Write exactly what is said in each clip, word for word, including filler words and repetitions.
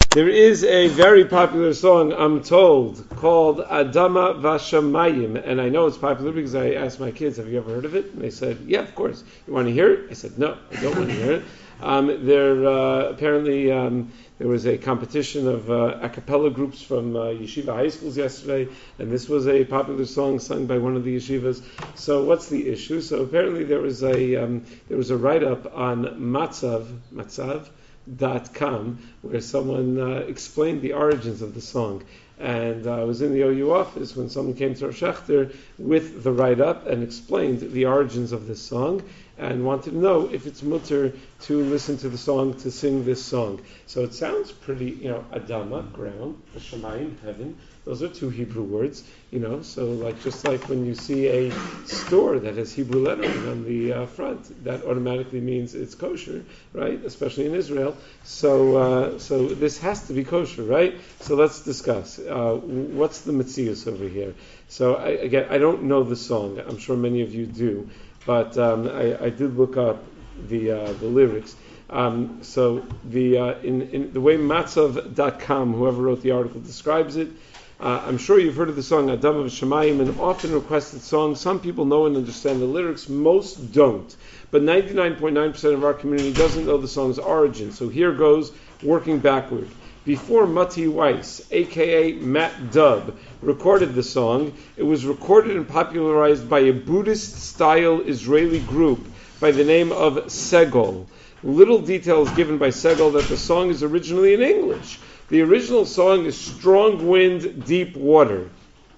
There is a very popular song, I'm told, called Adama Vashamayim, and I know it's popular because I asked my kids, have you ever heard of it? And they said, yeah, of course. You want to hear it? I said, no, I don't want to hear it. Um, there uh, apparently um, there was a competition of uh, a cappella groups from uh, yeshiva high schools yesterday, and this was a popular song sung by one of the yeshivas. So what's the issue? So apparently there was a um, there was a write-up on Matzav Matzav. Dot com, where someone uh, explained the origins of the song. And uh, I was in the O U office when someone came to our Schechter with the write-up and explained the origins of this song and wanted to know if it's mutter to listen to the song, to sing this song. So it sounds pretty, you know, Adama, ground, Shamayim, heaven. Those are two Hebrew words, you know, so like just like when you see a store that has Hebrew lettering on the uh, front, that automatically means it's kosher, right? Especially in Israel. So uh, so this has to be kosher, right? So let's discuss. Uh, what's the metzius over here? So I, again, I don't know the song. I'm sure many of you do, but um, I, I did look up the uh, the lyrics. Um, so the uh, in, in the way matzav dot com, whoever wrote the article, describes it, uh, I'm sure you've heard of the song Adama V'Shamayim, an often requested song. Some people know and understand the lyrics, most don't. But ninety-nine point nine percent of our community doesn't know the song's origin. So here goes, working backward. Before Mati Weiss, a k a. Matt Dubb, recorded the song, it was recorded and popularized by a Buddhist-style Israeli group by the name of Segol. Little detail is given by Segol that the song is originally in English. The original song is Strong Wind, Deep Water.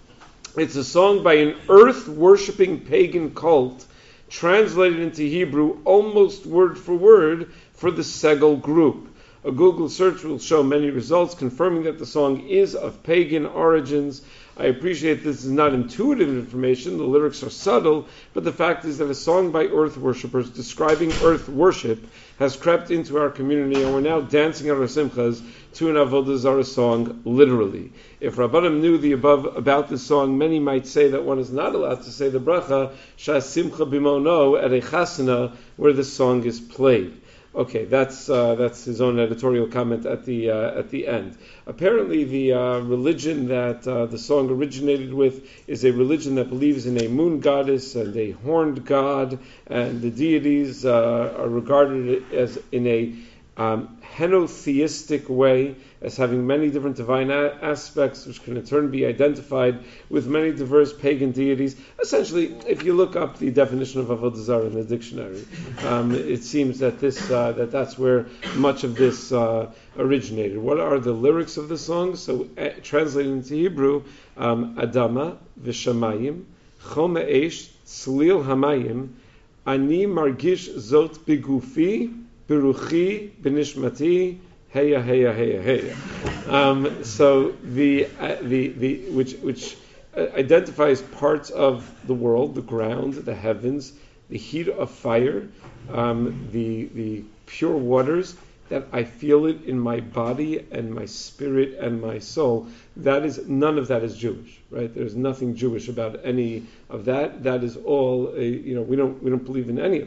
It's a song by an earth-worshipping pagan cult, translated into Hebrew almost word for word for the Segol group. A Google search will show many results confirming that the song is of pagan origins. I appreciate this is not intuitive information, the lyrics are subtle, but the fact is that a song by earth worshippers describing earth worship has crept into our community, and we're now dancing at our simchas to an Avodah Zarah song, literally. If Rabbanim knew the above about this song, many might say that one is not allowed to say the bracha, Shas Simcha Bimono, at a chasana where the song is played. Okay, that's uh, that's his own editorial comment at the uh, at the end. Apparently, the uh, religion that uh, the song originated with is a religion that believes in a moon goddess and a horned god, and the deities uh, are regarded as in a um, henotheistic way, as having many different divine a- aspects, which can in turn be identified with many diverse pagan deities. Essentially, if you look up the definition of Avodah Zarah in the dictionary, um, it seems that this uh, that that's where much of this uh, originated. What are the lyrics of the song? So, uh, translated into Hebrew, um, Adama v'shamayim, chom ha'esh, tzlil hamayim, ani margish zot bigufi, beruchi benishmati, heya heya heya heya. Um, so the uh, the the which which uh, identifies parts of the world, the ground, the heavens, the heat of fire, um, the the pure waters, that I feel it in my body and my spirit and my soul. That is, none of that is Jewish, right? There's nothing Jewish about any of that. That is all, a, you know, we don't we don't believe in any of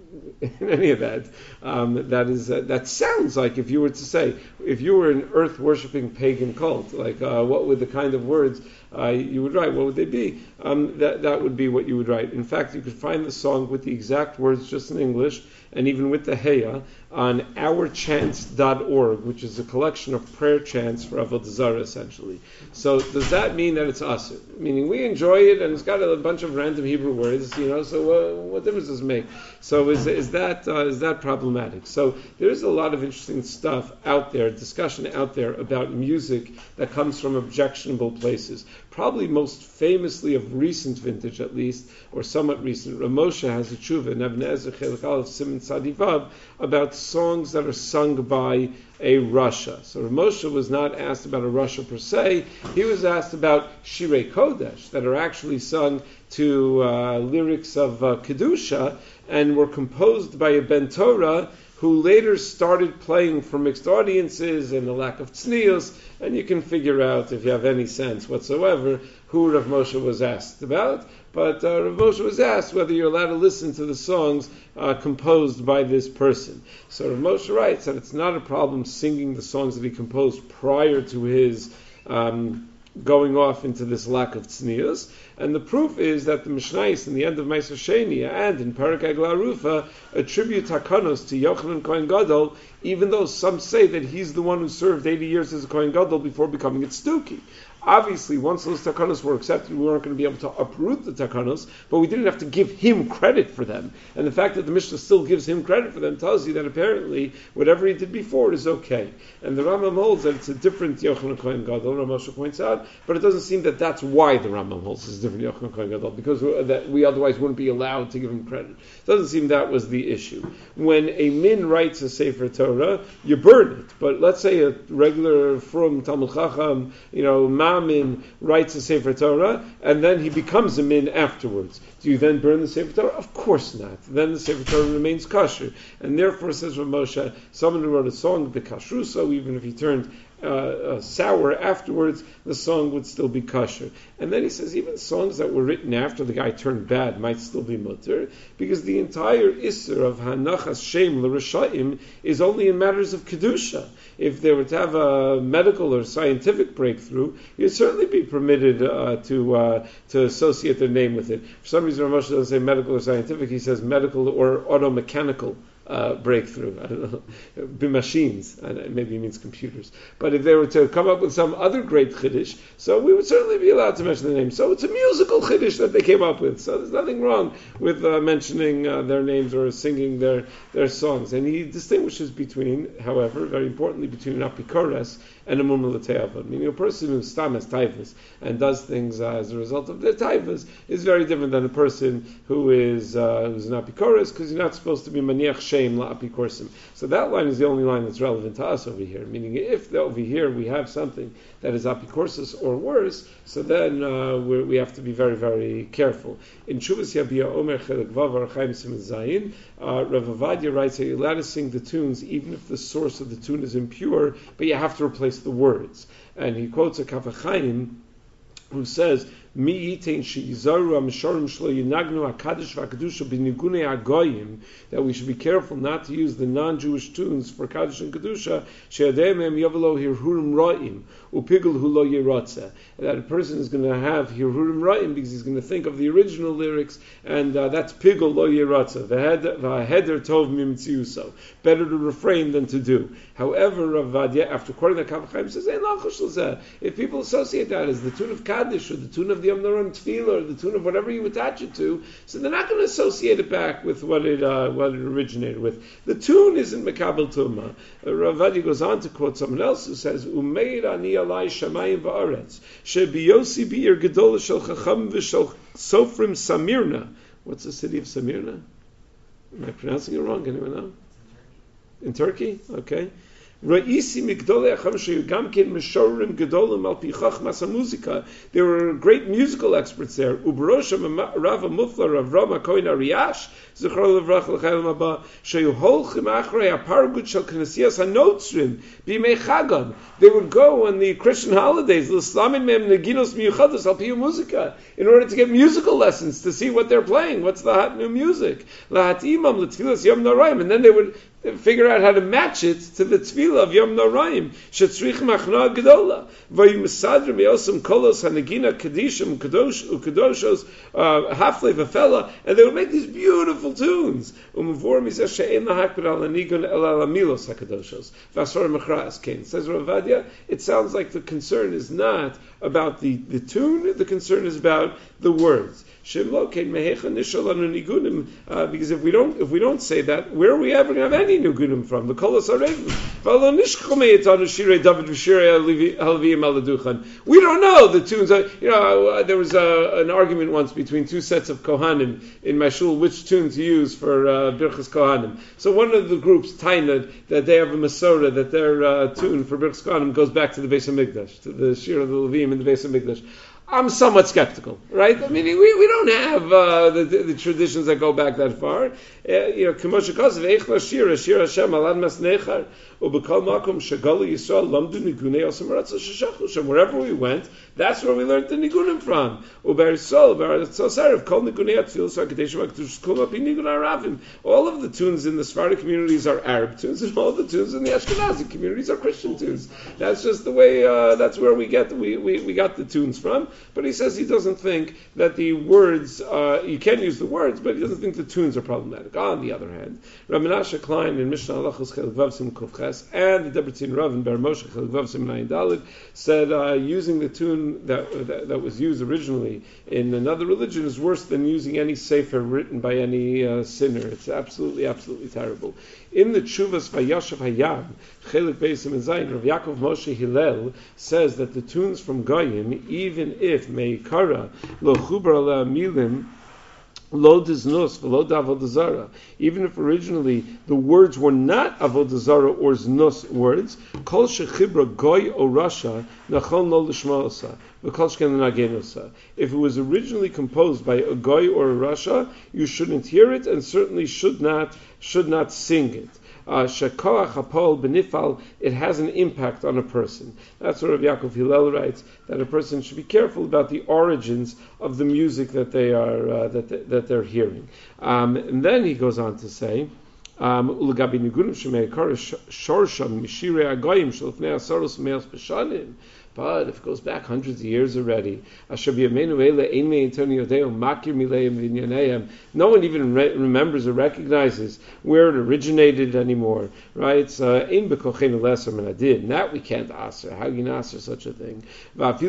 in any of that. Um, that is uh, that sounds like, if you were to say, if you were an earth worshipping pagan cult, like uh, what would the kind of words uh, you would write? What would they be? Um, that that would be what you would write. In fact, you could find the song with the exact words just in English, and even with the heya, on our chants dot org, which is a collection of prayer chants for Avodah Zarah, essentially. So does that mean that it's asur? Meaning we enjoy it, and it's got a bunch of random Hebrew words, you know. So uh, what difference does it make? So is is that uh, is that problematic? So there is a lot of interesting stuff out there, discussion out there about music that comes from objectionable places. Probably most famously of recent vintage, at least, or somewhat recent, Ramosha has a tshuva in Ibn Ezra Chelik Aleph Siman Tzadi Vav about songs that are sung by a Rasha. So Ramosha was not asked about a Rasha per se. He was asked about Shirei Kodesh that are actually sung to uh, lyrics of uh, Kedusha and were composed by a Ben Torah who later started playing for mixed audiences and a lack of tznius, and you can figure out, if you have any sense whatsoever, who Rav Moshe was asked about. But uh, Rav Moshe was asked whether you're allowed to listen to the songs uh, composed by this person. So Rav Moshe writes that it's not a problem singing the songs that he composed prior to his um, going off into this lack of tznius. And the proof is that the Mishnayos in the end of Meiser Sheni and in Perek Eglah Arufa attribute takanos to Yochanan Kohen Gadol, even though some say that he's the one who served eighty years as a Kohen Gadol before becoming a tzduki. Obviously, once those takanos were accepted, we weren't going to be able to uproot the takanos, but we didn't have to give him credit for them. And the fact that the Mishnah still gives him credit for them tells you that apparently whatever he did before is okay. And the Rambam holds that it's a different Yochanan Kohen Gadol, Rav Moshe points out, but it doesn't seem that that's why the Rambam holds it's a different Yochanan Kohen Gadol, because that we otherwise wouldn't be allowed to give him credit. It doesn't seem that was the issue. When a min writes a Sefer Torah, you burn it. But let's say a regular from Talmud Chacham, you know, Mamin writes a Sefer Torah, and then he becomes a min afterwards. Do you then burn the Sefer Torah? Of course not. Then the Sefer Torah remains kosher. And therefore, says Rav Moshe, someone who wrote a song, b'kashruso, even if he turned uh, uh, sour afterwards, the song would still be kosher. And then he says, even songs that were written after the guy turned bad might still be mutter, because the entire isser of hanachas shem l'rishayim is only in matters of kedusha. If they were to have a medical or scientific breakthrough, you'd certainly be permitted uh, to uh, to associate their name with it. For some reason, Rav Moshe doesn't say medical or scientific; he says medical or automechanical uh, breakthrough. I don't know, be machines. Maybe he means computers. But if they were to come up with some other great chiddush, so we would certainly be allowed to mention the name. So it's a musical chiddush that they came up with. So there's nothing wrong with uh, mentioning uh, their names or singing their their songs. And he distinguishes between, however, very importantly, between an apikoros and a murmur l'te'avod. Meaning a person who stam as taivas and does things uh, as a result of their taivas is very different than a person who is uh, who's an apikoros, because you're not supposed to be maniach shem la'apikorsim. So that line is the only line that's relevant to us over here. Meaning if the, over here we have something that is apikorsis or worse, so then uh, we have to be very, very careful. In Shuvas Yabia Omer Chelek Vav Archaim Siman Zayin, uh, Rav Avadia writes that you're allowed to sing the tunes even if the source of the tune is impure, but you have to replace the words. And he quotes a Kaf HaChaim who says, Mi yitain sheyizaru ha-mishorim shlo yinagnu hakadosh v'hakadusha b'nigunei hagoyim, that we should be careful not to use the non-Jewish tunes for Kaddish and Kedusha, she'adeim em yavalo hirhurim ra'im, upigel hu lo yirotze. That a person is going to have hirhurim ra'im because he's going to think of the original lyrics, and uh, that's pigel lo yirotze, v'heder tov mimtziuso. Better to refrain than to do. However, Rav Vadia, after quoting the Kaf HaChaim, says, if people associate that as the tune of Kaddish or the tune of the Yom Noron Tefillah or the tune of whatever you attach it to, so they're not going to associate it back with what it uh, what it originated with. The tune isn't Mekabel Tumah. Uh, Rav Vadia goes on to quote someone else who says, Umeir ani alai shamayim va'aretz, shebiyosi bi'ir gedola shel chacham v'shel sofrim Samirna. What's the city of Samirna? Am I pronouncing it wrong? Anyone know? In Turkey? Okay. Ra'isi migdolei acham sheyu gamkin mishorim gedolim al pi chachmas hamuzika. There were great musical experts there. Uberosham Rav Mufla Rav Rama Kohen Ariyash zichro levrach l'chayim haba sheyu holchim achrei apargut shel knesiyas hanotzrim b'mei chagam. They would go on the Christian holidays l'slamin mem neginos miyuchados al pi muzika in order to get musical lessons to see what they're playing. What's the hot new music? Lahatimam l'tfilas yom noraim, and then they would figure out how to match it to the tefillah of Yom Noraim. Shetzrich machna gedola. Vayimesadrim yosem kolos hanegina kadishim kadosh ukadoshos hafle v'fela, and they would make these beautiful tunes. Umavor mizeh she'en lahakbid al hanigun el al amilos hakadoshos v'asor mechras ken. Says Rav Vadia, it sounds like the concern is not about the, the tune, the concern is about the words. Uh, because if we don't if we don't say that, where are we ever going to have any nigunim from? The kolos arevim. We don't know the tunes. You know, there was a, an argument once between two sets of kohanim in my shul which tune to use for uh, birchas kohanim. So one of the groups tained that they have a masorah that their uh, tune for birchas kohanim goes back to the Beis Hamikdash, to the shir of the Levim in the Beis Hamikdash. I'm somewhat skeptical, right? I mean, we, we don't have uh, the, the, the traditions that go back that far. Uh, you know, K'moshe Kosev, Eich Lashir, Shir Hashem, Alad Mas Nechar, Ubekol Makom, Shagala Yisrael, Lamdu Nigunei, Osam Ratzah Sheshachlu Shem. Wherever we went, that's where we learned the Nigunim from. Uber Yisrael, Uber Tzosar, Kol Nigunei Atfil, Sakadesh Maktush, Kum Api Nigun Aravim. All of the tunes in the Sephardic communities are Arab tunes, and all the tunes in the Ashkenazi communities are Christian tunes. That's just the way, uh, that's where we get, we, we, we got the tunes from. But he says he doesn't think that the words, uh, you can use the words, but he doesn't think the tunes are problematic. On the other hand, Rav Menashe Klein in Mishnah Halachos Chelik Vav Sim Kuf Ches and the Debretzin Rav in Ber Moshe Chelik Vav Sim Nayin Daled said uh, using the tune that, that that was used originally in another religion is worse than using any sefer written by any uh, sinner. It's absolutely, absolutely terrible. In the Tshuvas Vayashav Hayam, Chelik Beisim and Zayin, Rav Yaakov Moshe Hillel says that the tunes from Goyim, even if Meikara Lo Chubar Ala Milim Lo Diznus V'Lo D'Avodah Zarah, even if originally the words were not Avodah Zarah or Znus words, Kol Shechibra Goy O Rasha Nachon Lo Lishma Osa V'Kol Shken L'Nagen Osa. If it was originally composed by a Goy or a Rasha, you shouldn't hear it and certainly should not should not sing it. Shekoach hapol benifal, it has an impact on a person. That's what Rav Yaakov Hillel writes, that a person should be careful about the origins of the music that they are uh, that they, that they're hearing. Um, and then he goes on to say, "Ulagabi nigunim shemeikar shorsham mishirei agoyim shelfnei asaros me'os b'shanim." But if it goes back hundreds of years already, no one even re- remembers or recognizes where it originated anymore, right? So, and that we can't answer. How can you answer such a thing? If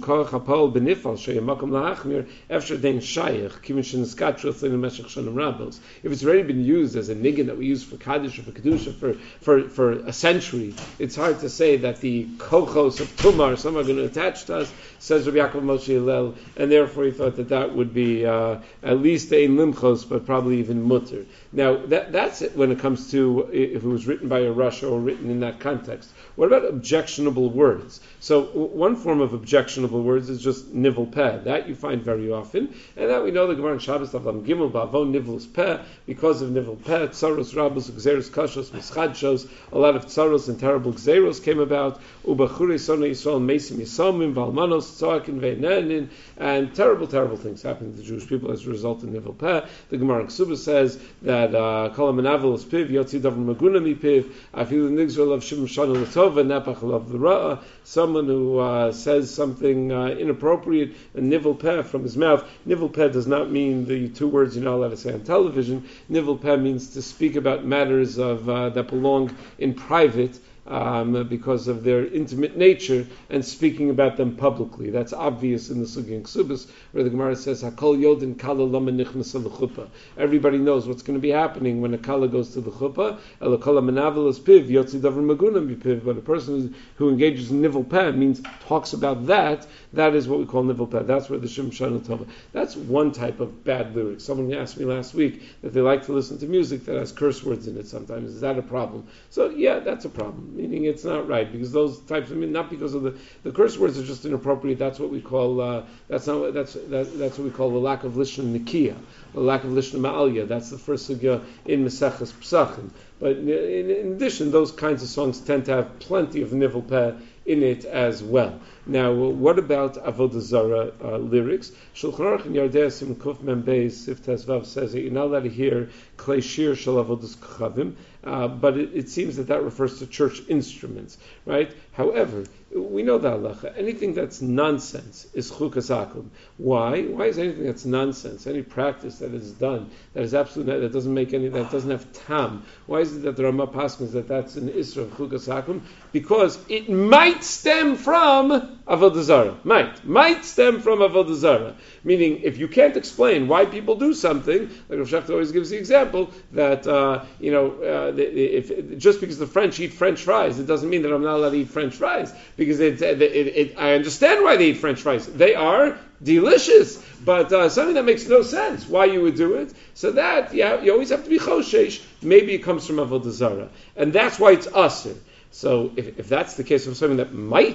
it's already been used as a niggin that we use for Kaddish or for Kedusha for, for, for a century, it's hard to say that the kochos of Tumah some are going to attach to us, says Rabbi Yaakov Moshe Hillel, and therefore he thought that that would be uh, at least a limchos, but probably even mutter. Now, that, that's it when it comes to if it was written by a Rasha or written in that context. What about objectionable words? So one form of objectionable words is just nivel peh. That you find very often, and that we know the Gemara in Shabbos Avlam Gimel Ba'avon nivelus peh, because of nivel peh, tsaros rabos, gzeros kashos, mischadshos, a lot of tsaros and terrible gzeros came about. Ubachure sona Yisrael mesim yisomim valmanos tzoakin ve'nenin, and terrible, terrible things happened to the Jewish people as a result of nivel peh. The Gemara in Ksubah says that kol ha'menavel is piv yotzi davar maguna mi piv afilu nigzol of shim shana l'tova nepach of the ra'a. Someone who uh, says something uh, inappropriate, a nivel peh from his mouth. Nivel peh does not mean the two words you're not allowed to say on television. Nivel peh means to speak about matters of uh, that belong in private, Um, because of their intimate nature, and speaking about them publicly. That's obvious in the Sugi and Ksubas, where the Gemara says, "Hakol yodin kala lama nichnas al chuppah." Everybody knows what's going to be happening when a kala goes to the chuppah. Elakol menavel is piv yotzi davar magunam bipiv. But a person who engages in nivel peh means talks about that. That is what we call nivel peh. That's where the shim shana tova. That's one type of bad lyrics. Someone asked me last week that they like to listen to music that has curse words in it. Sometimes is that a problem? So yeah, that's a problem. Meaning it's not right, because those types of, I mean, not because of the, the curse words are just inappropriate. That's what we call uh, that's not that's that, that's what we call the lack of lishna nikia, the lack of lishna ma'alya. That's the first sugya in Maseches Pesachim. But in, in addition, those kinds of songs tend to have plenty of nivel peh in it as well. Now, what about Avodah Zarah uh, lyrics? Shulchan Aruch in Yardei Sim Kuf Mem Beis Sif Tes Vav says that you're not allowed to hear Klei Shir Shel Avodas Kachavim, uh, but it, it seems that that refers to church instruments, right? However, we know the halacha. Anything that's nonsense is chukas akum. Why? Why is anything that's nonsense, any practice that is done that is absolute, that doesn't make any, that doesn't have tam? Why is it that the Ramah paskins that that's an isra of chukas akum? Because it might stem from Avodah Zarah. Might. Might stem from Avodah Zarah. Meaning, if you can't explain why people do something, like Rav Shechter always gives the example, that, uh, you know, uh, if, if just because the French eat French fries, it doesn't mean that I'm not allowed to eat French fries. Because it, it, it, it, I understand why they eat French fries. They are delicious, but uh, something that makes no sense why you would do it. So that, yeah, you always have to be choshesh. Maybe it comes from Avodah Zarah. And that's why it's asur. So if, if that's the case of something that might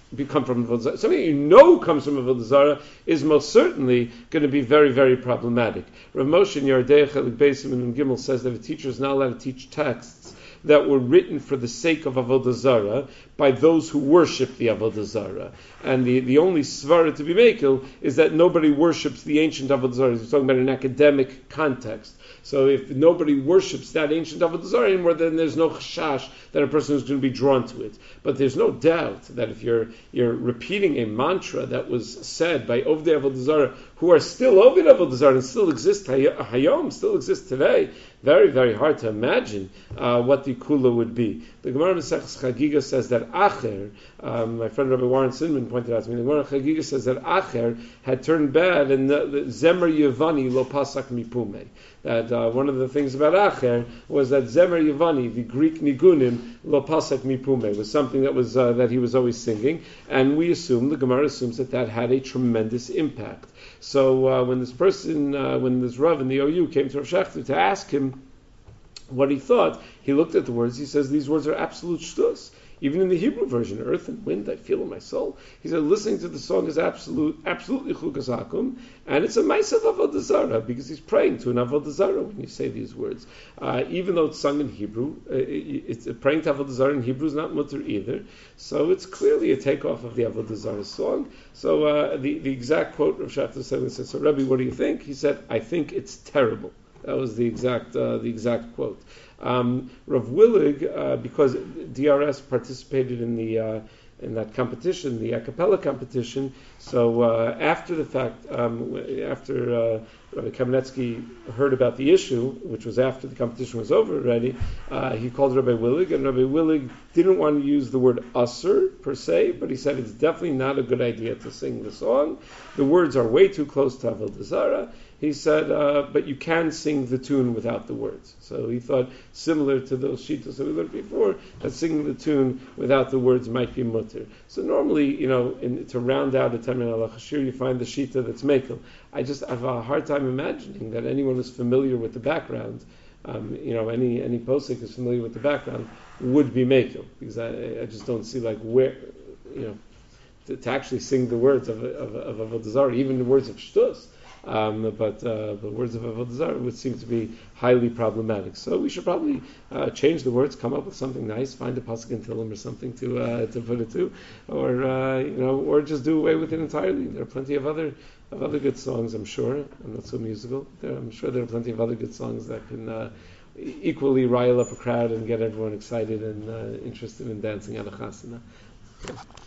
come from Avodah Zarah. Something you know comes from Avodah Zarah is most certainly going to be very, very problematic. Rav Moshe in Yardei Chelik Beisim and Gimel says that a teacher is not allowed to teach texts that were written for the sake of Avodah Zarah by those who worship the Avodah Zarah. And the, the only svara to be makel is that nobody worships the ancient Avodah Zarah. He's talking about an academic context. So if nobody worships that ancient Avodah Zarah anymore, then there's no chashash that a person is going to be drawn to it. But there's no doubt that if you're you're repeating a mantra that was said by Ovdei Avodah Zarah, who are still Ovdei Avodah Zarah and still exist hayom, still exist today, very, very hard to imagine uh, what the kula would be. The Gemara Maseches Chagiga says that Acher, um, my friend Rabbi Warren Sinman pointed out to me, the Gemara Chagiga says that Acher had turned bad and the, the Zemer Yevani lo pasak mipume. That uh, one of the things about Acher was that Zemer Yevani, the Greek nigunim, lo pasak mipume, was something that was uh, that he was always singing, and we assume, the Gemara assumes that that had a tremendous impact. So uh, when this person, uh, when this Rav in the O U came to Rav Shechter to ask him what he thought, he looked at the words, he says, these words are absolute shtus. Even in the Hebrew version, earth and wind, I feel in my soul. He said, listening to the song is absolute, absolutely chukas hakum, and it's a ma'asav avodah zarah, because he's praying to an avodah zarah when you say these words. Uh, even though it's sung in Hebrew, uh, it, it's uh, praying to avodah zarah in Hebrew is not mutter either. So it's clearly a takeoff of the avodah zarah song. So uh, the, the exact quote of Shafter said, so Rebbe, what do you think? He said, I think it's terrible. That was the exact uh, the exact quote. Um, Rav Willig, uh, because D R S participated in the uh, in that competition, the a cappella competition. So uh, after the fact, um, after uh, Rabbi Kamenetsky heard about the issue, which was after the competition was over already, uh, he called Rabbi Willig, and Rabbi Willig didn't want to use the word usher per se, but he said it's definitely not a good idea to sing the song. The words are way too close to Avodah Zarah. He said, uh, but you can sing the tune without the words. So he thought, similar to those shittas that we learned before, that singing the tune without the words might be mutter. So normally, you know, in, to round out a Tamin al Chashir, you find the shita that's mekel. I just have a hard time imagining that anyone who's familiar with the background, um, you know, any any posik who's familiar with the background would be mekel, because I, I just don't see like where, you know, to, to actually sing the words of of of, of Avodah Zarah, even the words of shtus. Um, but uh, the words of Avodah Zarah would seem to be highly problematic. So we should probably uh, change the words, come up with something nice, find a pasuk in Tehillim or something to uh, to put it to, or uh, you know, or just do away with it entirely. There are plenty of other of other good songs, I'm sure. I'm not so musical. There, I'm sure there are plenty of other good songs that can uh, equally rile up a crowd and get everyone excited and uh, interested in dancing at a chasana. Okay.